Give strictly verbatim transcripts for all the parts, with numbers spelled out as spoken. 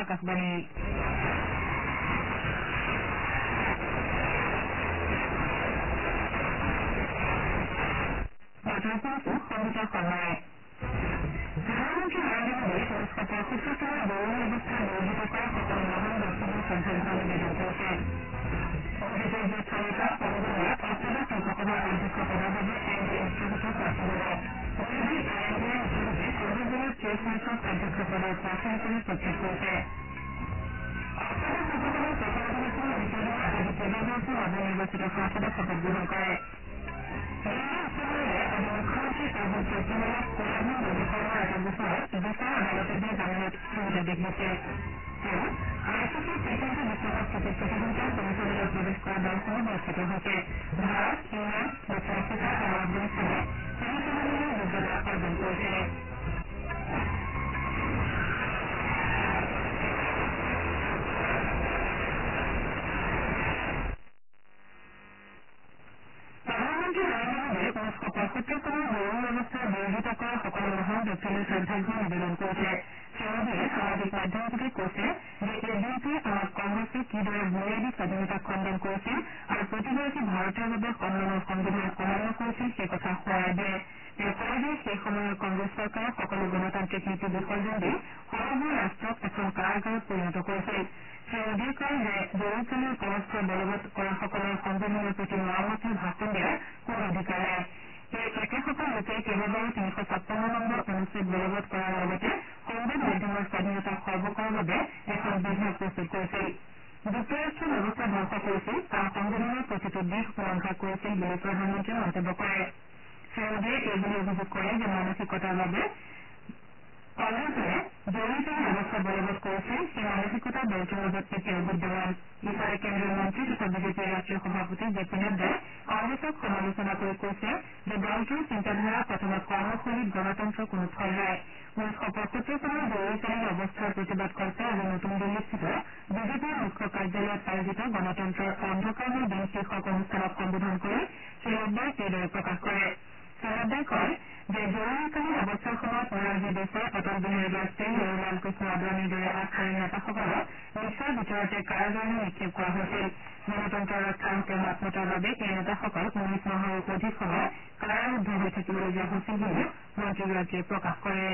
আকাশবাণী প্ৰধানমন্ত্ৰী নৰেন্দ্ৰ মোদীয়ে ঊনৈছশ পঁয়সত্তৰ চনৰ জৰুৰী অৱস্থা বিৰোধিত কৰা সকলো মহান ব্যক্তিলৈ শ্ৰদ্ধাঞ্জলি নিবেদন কৰিছে। বিজেপিৰ জ্যেষ্ঠ নেতা কংগ্ৰেছৰ অষ্টাদশ লোকসভাৰ অধ্যক্ষ পদৰ বাবে এন ডি এ মিত্ৰজোঁটৰ প্ৰাৰ্থী হ'ব। বিৰোধী আই এন ডি এৰ মিত্ৰজোঁটে কংগ্ৰেছ দলৰ ত্ৰিশ মাৰ্চত অধ্যক্ষ পদৰ প্ৰাৰ্থী হিচাপে প্ৰক্ষেপ কৰিছে। অষ্টাদশ লোকসভাৰ প্ৰথম অধিৱেশনৰ দ্বিতীয় দিনা আজি কেইবাগৰাকীও নৱনিৰ্বাচিত সাংসদে শপত গ্ৰহণ কৰে। দিল্লী উচ্চ ন্যায়ালয়ে আজি মুখ্যমন্ত্ৰী অৰবিন্দ কেজৰিৱালক কলাধন ব্যৱসায়ৰ এটা গোচৰত বিচাৰ আদালতে দিয়া জামিনত স্থগিতাদেশ দিছে। তেওঁ আই চি চিৰ টি টুৱেণ্টি বিশ্বকাপ ক্ৰিকেট প্ৰতিযোগিতাৰ ছেমিফাইনেলত প্ৰৱেশ কৰা দলসমূহ নিশ্চিত হৈছে। ভাৰত, ইংলেণ্ড, দক্ষিণ আফ্ৰিকা আৰু আফগানিস্তানে ছেমিফাইনেললৈ যোগ্যতা অৰ্জন কৰিছে। প্ৰধানমন্ত্ৰী নৰেন্দ্ৰ মোদীয়ে ঊনৈছশ পঁয়সত্তৰ চনৰ জৰুৰী অৱস্থাৰ বিৰোধিতা কৰা সকলো মহান ব্যক্তিলৈ শ্ৰদ্ধাঞ্জলি নিবেদন কৰিছে। শ্ৰীমোদীয়ে সামাজিক মাধ্যমযোগে কৈছে যে এই দিনটোৱে আমাক কংগ্ৰেছে কিদৰে বুনিয়াদী স্বাধীনতাক খণ্ডন কৰিছিল আৰু প্ৰতিগৰাকী ভাৰতীয়ৰ বাবে সন্মানৰ সংবিধান অমান্য কৰিছিল সেই কথা সোঁৱৰাই দিয়ে। তেওঁ কয় যে সেই সময়ৰ কংগ্ৰেছ চৰকাৰে সকলো গণতান্ত্ৰিক নীতি বিসৰ্জন দি সমগ্ৰ ৰাষ্ট্ৰক এখন কাৰাগাৰত পৰিণত কৰিছিল। শ্ৰীমোদীয়ে কয় যে জৰুৰীকালীন অৱস্থা বলবৎ কৰাসকলৰ সংবিধানৰ প্ৰতি মৰমত ভাষণ দিয়াৰ কোনো অধিকাৰ নাই। এই একেসকল লোকে কেইবাবাৰো তিনিশ ছাপন্ন নম্বৰ অনুচ্ছেদ বলবৎ কৰাৰ লগতে সংবাদ মাধ্যমৰ স্বাধীনতা খৰ্ব কৰাৰ বাবে এখন বিধেয়ক প্ৰস্তুত কৰিছিল। যুক্তৰাষ্ট্ৰীয় ব্যৱস্থা ধ্বংস কৰিছিল আৰু সংবিধানৰ প্ৰতিটো দিশ উলংঘা কৰিছিল বুলি প্ৰধানমন্ত্ৰীয়ে মন্তব্য কৰে। শ্ৰীমোদীয়ে এইবুলি অভিযোগ কৰে যে মানসিকতাৰ বাবে কংগ্ৰেছে জৰুৰীকালীন ব্যৱস্থা বলবৎ কৰিছিল সেই মানসিকতা দলটোৰ মাজত এতিয়াও বিদ্যমান। ইফালে কেন্দ্ৰীয় মন্ত্ৰী তথা বিজেপিৰ ৰাষ্ট্ৰীয় সভাপতি জে পি নাড্ডাই কংগ্ৰেছক সমালোচনা কৰি কৈছে যে দলটোৰ চিন্তাধাৰা অথবা কৰ্মশৈলীত গণতন্ত্ৰৰ কোনো ফল নাই। ঊনৈছশ পঁয়সত্তৰ চনৰ জৰুৰীকালীন অৱস্থাৰ প্ৰতিবাদ কল্পে আজি নতুন দিল্লীস্থিত বিজেপিৰ মুখ্য কাৰ্যালয়ত আয়োজিত গণতন্ত্ৰৰ অন্ধকাৰময় দিন শীৰ্ষক অনুষ্ঠানত সম্বোধন কৰি শ্ৰীনাড্ডাই এইদৰে প্ৰকাশ কৰে। শ্ৰীনাড্ডাই কয় যে জৰুৰীকালীন অৱস্থাৰ সময়ত মোৰাৰজী দেশাই, অটল বিহাৰী বাজপেয়ী আৰু লালকৃষ্ণ আদৱানীৰ দৰে আগশাৰীৰ নেতাসকলক নিশাৰ ভিতৰতে কাৰাগাৰলৈ নিক্ষেপ কৰা হৈছিল। গণতন্ত্ৰ ৰক্ষাৰ হকে মাত মতাৰ বাবে এই নেতাসকল ঊনৈশ মাহৰো অধিক সময় কাৰাৰুদ্ধ হৈ থাকিবলগীয়া হৈছিল বুলিও মন্ত্ৰীগৰাকীয়ে প্ৰকাশ কৰে।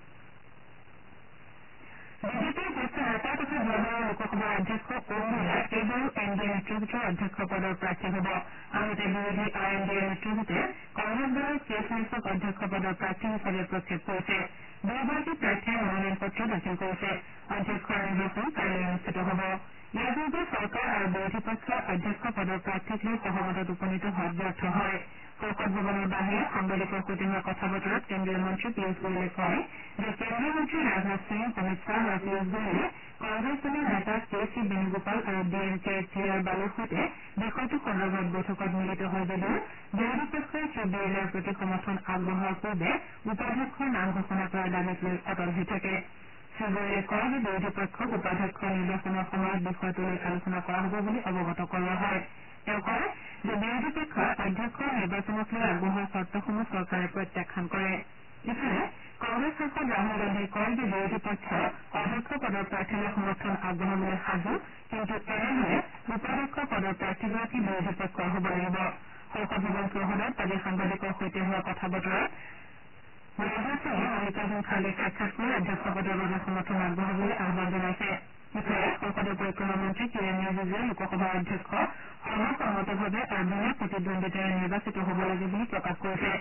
বিজেপিৰ জ্যেষ্ঠ নেতা তথা যোৱাবাৰৰ লোকসভাৰ অধ্যক্ষ ওম বিৰলা এইবাৰো এন ডি এ মিত্ৰজোঁটৰ অধ্যক্ষ পদৰ প্ৰাৰ্থী হ'ব। আনহাতে বিৰোধী আই এন ডি এ মিত্ৰজোঁটে কংগ্ৰেছ দলৰ কেছ মেচক অধ্যক্ষ পদৰ প্ৰাৰ্থী হিচাপে প্ৰক্ষেপ কৰিছে। দুয়োগৰাকী প্ৰাৰ্থীয়ে মনোনয়ন পত্ৰ দাখিল কৰিছে। অধ্যক্ষৰ নিৰ্বাচন কাইলৈ অনুষ্ঠিত হ'ব। ইয়াৰ পূৰ্বে চৰকাৰ আৰু বিৰোধী পক্ষই অধ্যক্ষ পদৰ প্ৰাৰ্থীক লৈ সহমতত উপনীত হোৱাত ব্যৰ্থ হয়। সংসদ ভৱনৰ বাহিৰে সাংবাদিকৰ সৈতে হোৱা কথা বতৰাত কেন্দ্ৰীয় মন্ত্ৰী পীয়ুষ গোৱেলে কয় যে কেন্দ্ৰীয় মন্ত্ৰী ৰাজনাথ সিং, অমিত শ্বাহ আৰু পীয়ুষ গোৱেলে কংগ্ৰেছ দলৰ নেতা কে চি বেণুগোপাল আৰু ডি এম কেৰ টি আৰ বালুৰ সৈতে বিষয়টো সন্দৰ্ভত বৈঠকত মিলিত হয় যদিও বিৰোধী পক্ষই শ্ৰীবিৰলাৰ প্ৰতি সমৰ্থন আগবঢ়োৱাৰ পূৰ্বে উপাধ্যক্ষৰ নাম ঘোষণা কৰাৰ দাবীক লৈ অটল হৈ থাকে। শ্ৰীগোৱেলে কয় যে বিৰোধী পক্ষক উপাধ্যক্ষ নিৰ্বাচনৰ সময়ত বিষয়টো লৈ আলোচনা কৰা হ'ব বুলি অৱগত কৰোৱা হয়। তেওঁ কয় যে বিৰোধী পক্ষই অধ্যক্ষৰ নিৰ্বাচনক লৈ আগবঢ়োৱা চৰ্তসমূহ চৰকাৰে প্ৰত্যাখ্যান কৰে। ইফালে কংগ্ৰেছ সাংসদ ৰাহুল গান্ধীয়ে কয় যে বিৰোধী পক্ষই অধ্যক্ষ পদৰ প্ৰাৰ্থীলৈ সমৰ্থন আগবঢ়াবলৈ সাজু, কিন্তু এনেহলে উপাধ্যক্ষ পদৰ প্ৰাৰ্থীগৰাকী বিৰোধী পক্ষৰ হ'ব লাগিব। সংসদ ভৱন চৌহদত আজি সাংবাদিকৰ সৈতে হোৱা কথা বতৰাত ৰাজনাথ সিঙে মল্লিকাৰ্জুন খাৰ্গেক সাক্ষাৎ কৰি অধ্যক্ষ পদৰ বাবে সমৰ্থন আগবঢ়াবলৈ আহ্বান জনাইছে। ইফালে সংসদীয় পৰিক্ৰমা মন্ত্ৰী কিৰেণ ৰিজিজুৱে লোকসভাৰ অধ্যক্ষ সৰ্বসন্মতভাৱে আৰু বিনা প্ৰতিদ্বন্দ্বিতাৰে নিৰ্বাচিত হ'ব লাগে বুলি প্ৰকাশ কৰিছে।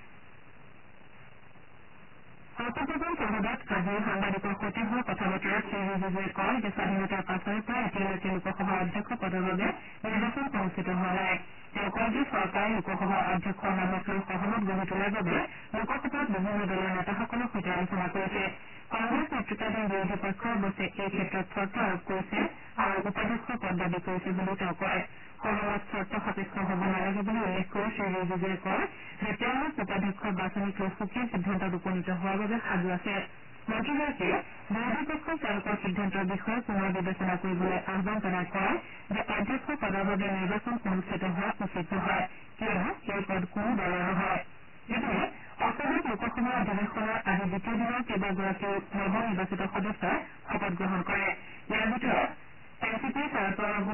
সংসদ ভৱন চৌহদত আজি সাংবাদিকৰ সৈতে হোৱা কথা বতৰাত শ্ৰী ৰিজিজুৱে কয় যে স্বাধীনতাৰ পাছৰে পৰা এতিয়ালৈকে লোকসভাৰ অধ্যক্ষ পদৰ বাবে নিৰ্বাচন অনুষ্ঠিত হোৱা নাই। তেওঁ কয় যে চৰকাৰে লোকসভাৰ অধ্যক্ষৰ নামক লৈ সহমত গঢ়ি তোলাৰ বাবে লোকসভাত বিভিন্ন দলৰ নেতাসকলৰ সৈতে আলোচনা কৰিছে। কংগ্ৰেছ নেতৃত্বাধীন বিৰোধী পক্ষই অৱশ্যে এই ক্ষেত্ৰত চৰ্ত আৰোপ কৰিছে আৰু উপাধ্যক্ষ পদ দাবী কৰিছে বুলি তেওঁ কয়। সহমত চৰ্ত সাপেক্ষ হ'ব নালাগে বুলি উল্লেখ কৰি শ্ৰী ৰিজিজুৱে কয় যে তেওঁলোক উপাধ্যক্ষৰ বাছনিক লৈ সুকীয়া সিদ্ধান্তত উপনীত হোৱাৰ বাবে সাজু আছে। মন্ত্ৰীগৰাকীয়ে বিৰোধী পক্ষই তেওঁলোকৰ সিদ্ধান্তৰ বিষয়ে পুনৰ বিবেচনা কৰিবলৈ আহ্বান জনাই কয় যে অধ্যক্ষ পদৰ বাবে নিৰ্বাচন অনুষ্ঠিত হোৱা উচিত নহয়, কিয়নো এই পদ কোনো দলৰ নহয়। ইপিনে অসমত লোকসভাৰ অধিৱেশনৰ আজি দ্বিতীয় দিনৰ কেইবাগৰাকীও নৱ নিৰ্বাচিত সদস্যই শপত গ্ৰহণ কৰে।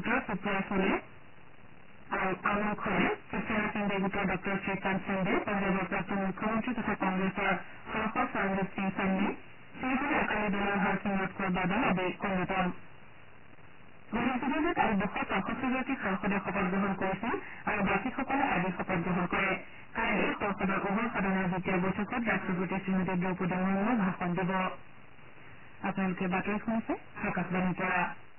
গোটৰ সুপ্ৰিয়া চুলে আৰু আমুল খৰে শিৱসেনা কেন্দ্ৰীয় গোটৰ ডঃ শ্ৰীকান্ত সিংদে পঞ্জাৱৰ প্ৰাক্তন মুখ্যমন্ত্ৰী তথা কংগ্ৰেছৰ সাংসদ সঞ্জীৱ সিং চান্নী শিৱসেনা আকালী দলৰ হৰসিমৰত কৌৰ বাদল আদি অন্যতম উল্লেখযোগ্য যে কালি দুশ পঁয়ষষ্ঠিগৰাকী সাংসদে শপত গ্ৰহণ কৰিছিল আৰু বাকীসকলে আজি শপত গ্ৰহণ কৰে কাইলৈ সংসদৰ উভয় সদনৰ দ্বিতীয় বৈঠকত ৰাষ্ট্ৰপতি শ্ৰীমতী দ্ৰৌপদী মুৰ্মুৱে ভাষণ দিব আপোনালোকে বাতৰি শুনিছে আকাশবাণীৰ পৰা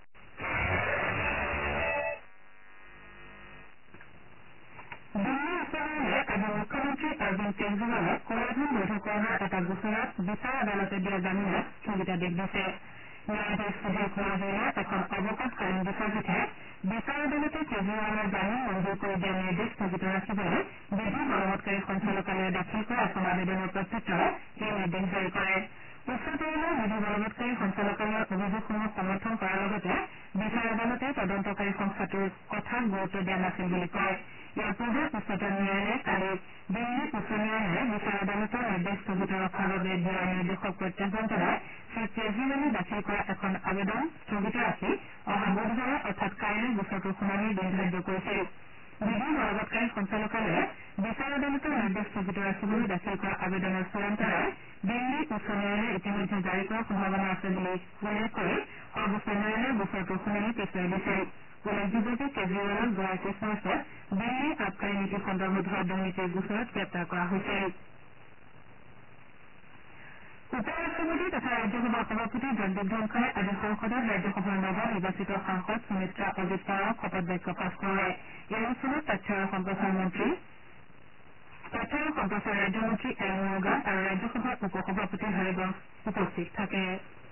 দিল্লী উচ্চ ন্যায়ালয়ে আজি মুখ্যমন্ত্ৰী অৰবিন্দ কেজৰিৱালক কলাধন বৈধকৰণৰ এটা গোচৰত বিচাৰ আদালতে দিয়া জামিনত স্থগিতাদেশ দিছে ন্যায়াধীশ সুধীৰ কুমাৰ জৈনৰ এখন অৱকাশকালীন বিচাৰপীঠে বিচাৰ আদালতে কেজৰিৱালৰ জামিন মঞ্জুৰ কৰি দিয়া নিৰ্দেশ স্থগিত ৰাখিবলৈ বিধি বলবৎকাৰী সঞ্চালকালয়ে দাখিল কৰা এখন আবেদনৰ প্ৰত্যুত্তৰত এই নিৰ্দেশ জাৰি কৰে উচ্চতম ন্যায়ালয়ৰ বিধি বলবৎকাৰী সঞ্চালকালয়ৰ অভিযোগসমূহ সমৰ্থন কৰাৰ লগতে বিচাৰ আদালতে তদন্তকাৰী সংস্থাটোৰ কথাত গুৰুত্ব দিয়া নাছিল বুলি কয় ইয়াৰ পূৰ্বে উচ্চতম ন্যায়ালয়ে কালি দিল্লী উচ্চ ন্যায়ালয়ে বিচাৰ আদালতৰ নিৰ্দেশ স্থগিত ৰখাৰ বাবে দিয়া নিৰ্দেশক প্ৰত্যাহ্বান জনাই শ্ৰী কেজৰিৱালে দাখিল কৰা এখন আবেদন স্থগিত ৰাখি অহা বুধবাৰে অৰ্থাৎ কাইলৈ গোচৰটোৰ শুনানিৰ দিন ধাৰ্য কৰিছিল বিধি বলবৎকাৰী সঞ্চালকালয়ে বিচাৰ আদালতৰ নিৰ্দেশ স্থগিত ৰাখিবলৈ দাখিল কৰা আবেদনৰ চূড়ান্ত ৰায় দিল্লী উচ্চ ন্যায়ালয়ে ইতিমধ্যে জাৰি কৰাৰ সম্ভাৱনা আছে বুলি উল্লেখ কৰি সৰ্বোচ্চ ন্যায়ালয়ে গোচৰটোৰ শুনানি পিছুৱাই দিছিল উল্লেখযোগ্য যে কেজৰিৱালক যোৱা একৈশ মাৰ্চত দিল্লী আবকাৰী নীতি সন্দৰ্ভত হোৱা দুৰ্নীতিৰ গোচৰত গ্ৰেপ্তাৰ কৰা হৈছিল উপ ৰাষ্ট্ৰপতি তথা ৰাজ্যসভাৰ সভাপতি জগদীপ ধনখৰে আজি সংসদত ৰাজ্যসভাৰ নৱ নিৰ্বাচিত সাংসদ সুমিত্ৰা অজিত পাৱাৰক শপত বাক্য পাঠ কৰোৱায় এই অনুষ্ঠানত তথ্য আৰু সম্প্ৰচাৰ মন্ত্ৰী তথ্য আৰু সম্প্ৰচাৰ ৰাজ্যমন্ত্ৰী এল মুৰুগান আৰু ৰাজ্যসভাৰ উপ সভাপতি হৰিবংশ উপস্থিত থাকে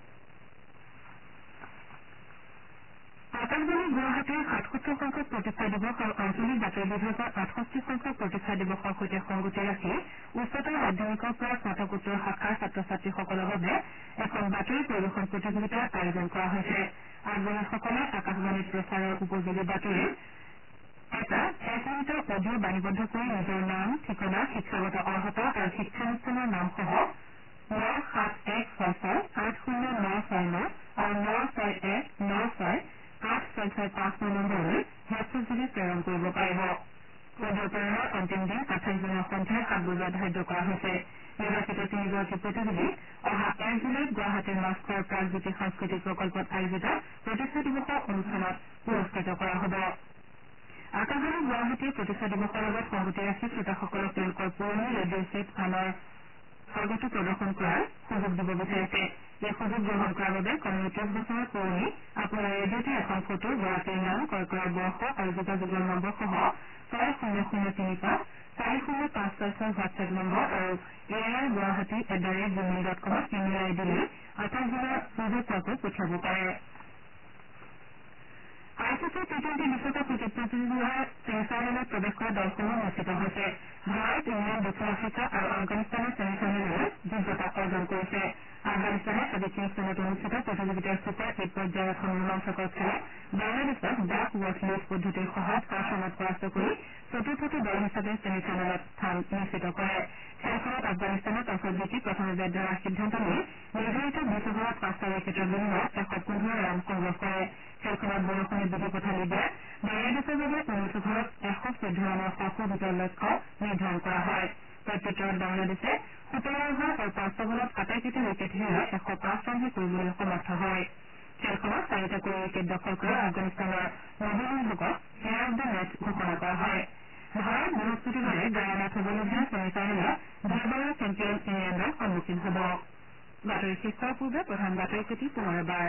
আকাশবাণী গুৱাহাটীৰ সাতসত্তৰ সংখ্যক প্ৰতিষ্ঠা দিৱস আৰু আঞ্চলিক বাতৰি বিভাগৰ আঠষষ্ঠি সংখ্যক প্ৰতিষ্ঠা দিৱসৰ সৈতে সংগতি ৰাখি উচ্চতৰ মাধ্যমিকৰ পৰা স্নাতকোত্তৰ শাখাৰ ছাত্ৰ ছাত্ৰীসকলৰ বাবে এখন বাতৰি পৰিৱেশন প্ৰতিযোগিতাৰ আয়োজন কৰা হৈছে আগ্ৰহীসকলে আকাশবাণীত প্ৰচাৰৰ উপযোগী বাতৰিৰ এটা এক মিনিটৰ অডিঅ বাণীবদ্ধ কৰি নিজৰ নাম ঠিকনা শিক্ষাগত অৰ্হতা আৰু শিক্ষানুষ্ঠানৰ নামসহ ন সাত এক ছয় ছয় আঠ শূন্য ন ছয় ন আৰু ন ছয় এক ন ছয় আঠ ছয় ছয় পাঁচ ন নম্বৰলৈ হোৱাটছএপযোগে প্ৰেৰণ কৰিব পাৰিব অডিঅ প্ৰেৰণৰ অন্তিম দিন আঠাইছ জুনৰ সন্ধিয়া সাত বজাত ধাৰ্য কৰা হৈছে নিৰ্বাচিত তিনিগৰাকী প্ৰতিযোগীক অহা এক জুলাইত গুৱাহাটীৰ মাস্কোৱাৰ প্ৰাগজ্যোতি সাংস্কৃতিক প্ৰকল্পত আয়োজিত প্ৰতিষ্ঠা দিৱসৰ অনুষ্ঠানত পুৰস্কৃত কৰা হ'ব আকাশবাণী গুৱাহাটীৰ প্ৰতিষ্ঠা দিৱসৰ লগত সংগতি ৰাখি শ্ৰোতাসকলক তেওঁলোকৰ পুৰণি ৰেডিঅ' ছেট আনৰ স্বৰ্গতো প্ৰদৰ্শন কৰাৰ সুযোগ দিব বিচাৰিছে এই সুযোগ গ্ৰহণ কৰাৰ বাবে কমেও ত্ৰিশ বছৰৰ পুৰণি আপোনাৰ ৰেডিঅ'তে এখন ফটো গৰাকীৰ নাম ক্ৰয় বৰ্ষ আৰু যোগাযোগৰ নম্বৰসহ ছয় শূন্য শূন্য তিনি পাঁচ চাৰি শূন্য পাঁচ ছয় ছয় হোৱাটছএপ নম্বৰ আৰু A I Guwahati at the rate Gmail dot কমত ইমেইল আই ডিলৈ আঠাইছ জুনৰ পূৰ্বে পোৱাকৈ পঠিয়াব পাৰে I C C T twenty বিশ্বকাপ ক্ৰিকেট প্ৰতিযোগিতাৰ ছেমিফাইনেলত প্ৰৱেশ কৰা দলসমূহ নিশ্চিত হৈছে ভাৰত ইংলেণ্ড দক্ষিণ আফ্ৰিকা আৰু আফগানিস্তানে ছেমিফাইনেললৈ যোগ্যতা অৰ্জন কৰিছে আফগানিস্তানে আজি কিংষ্টনত অনুষ্ঠিত প্ৰতিযোগিতাৰ ছুপাৰ এইট পৰ্যায়ৰ এখন ৰোমাঞ্চকৰ খেলত বাংলাদেশক ডাক ৱাচ লিজ পদ্ধতিৰ সহায়ত পাঁচ ৰানত পৰাস্ত কৰি চতুৰ্থটো দল হিচাপে ছেমিফাইনেলত স্থান নিশ্চিত কৰে খেলখনত আফগানিস্তানে টছত জিকি প্ৰথমে বেট ধৰাৰ সিদ্ধান্ত লৈ নিৰ্ধাৰিত বিছ অভাৰত পাঁচটা উইকেটৰ বিনিময়ত এশ পোন্ধৰ ৰান সংগ্ৰহ কৰে খেলখনত বৰষুণে বিধি পথালি দিয়াত বাংলাদেশৰ বাবে ঊনৈছ অভাৰত এশ চৈধ্য ৰানৰ সৰ্বোচ্চ লক্ষ্য নিৰ্ধাৰণ কৰা হয় প্ৰত্যুত্তৰত বাংলাদেশে সোতৰ অভাৰ আৰু পাঁচটা বলত আটাইকেইটা উইকেট হেৰুৱাই এশ পাঁচ ৰানহে কৰিবলৈ সমৰ্থ হয় খেলখনত চাৰিটাকৈ উইকেট দখল কৰা আফগানিস্তানৰ নবীন হকক প্লেয়াৰ অব দ্য মেচ ঘোষণা কৰা হয় ভাৰত বৃহস্পতিবাৰে গায়ানাত হ'বলগীয়া ছেমিফাইনেলত দুবাৰৰ চেম্পিয়ন ইংলেণ্ডৰ সন্মুখীন হ'ব বাতৰি শেষ হোৱাৰ পূৰ্বে প্ৰধান বাতৰি কেটি পুনৰ এবাৰ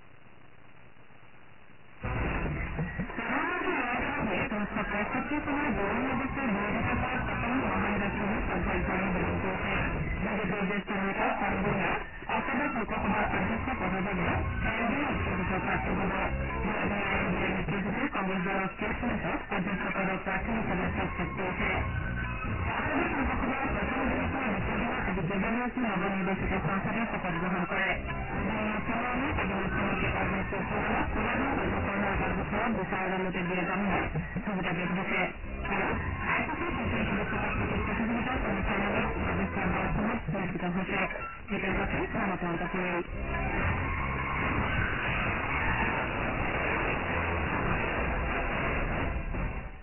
প্ৰধানমন্ত্ৰী নৰেন্দ্ৰ মোদীয়ে ঊনৈছশ পঁয়ষষ্ঠি চনৰ জৰুৰী অৱস্থাৰ বিৰোধিতা কৰা সকলো মহান ব্যক্তিলৈ শ্ৰদ্ধাঞ্জলি নিবেদন কৰিছে বিজেপিৰ জ্যেষ্ঠ নেতা পৱন কুমাৰ অষ্টাদশ লোকসভাৰ অধ্যক্ষ পদৰ বাবে এনডিএ ঐক্যজোঁটৰ প্ৰাৰ্থী হ'ব বিৰোধী আইনজীৱী মিত্ৰজোঁটে কংগ্ৰেছ দলৰ শীৰ্ষ নেতাক অধ্যক্ষ পদৰ প্ৰাৰ্থী হিচাপে প্ৰস্তাৱ কৰিছে অষ্টাদশ লোকসভাৰ প্ৰথম দিনটোৰ দ্বিতীয় দিনা আজি কেইবাগৰাকী নৱনিৰ্বাচিত সাংসদে শপত গ্ৰহণ কৰে দিল্লী উচ্চ ন্যায়ালয়ে আজি মুখ্যমন্ত্ৰী অৰবিন্দ কেজৰিৱালক কলাধন বৈধকৰণৰ এটা গোচৰত বিচাৰ আদালতে দিয়া জামিনত স্থগিতাদেশ দিছে আৰু I C C T twenty বিশ্বকাপ ক্ৰিকেট প্ৰতিযোগিতাৰ ছেমিফাইনেলত প্ৰৱেশ কৰা দলসমূহ নিশ্চিত হৈছে